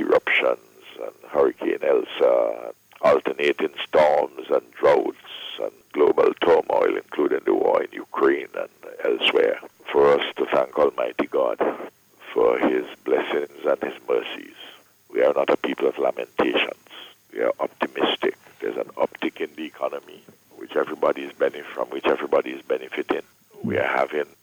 eruptions and Hurricane Elsa, alternating storms and droughts and global turmoil, including the war in Ukraine and elsewhere, for us to thank Almighty God for his blessings and his mercies. We are not a people of lamentations. We are optimistic. There's an uptick in the economy, which everybody is benefiting from, which everybody is benefiting. We are having